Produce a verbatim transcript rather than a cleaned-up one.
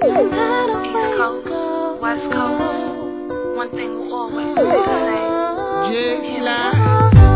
East Coast, West Coast, one thing will always stay the same. J-Line.